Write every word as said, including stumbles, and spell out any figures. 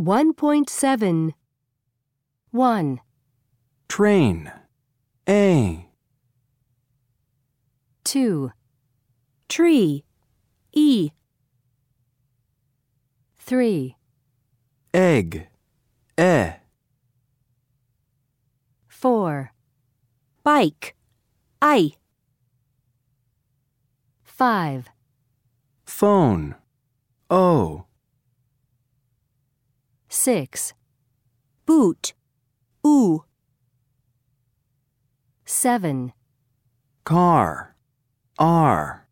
one point seven. one. Train. A. two. Tree. E. three. Egg. E. four. Bike. I. five. Phone. O. six. Boot. Oo. seven. Car. R.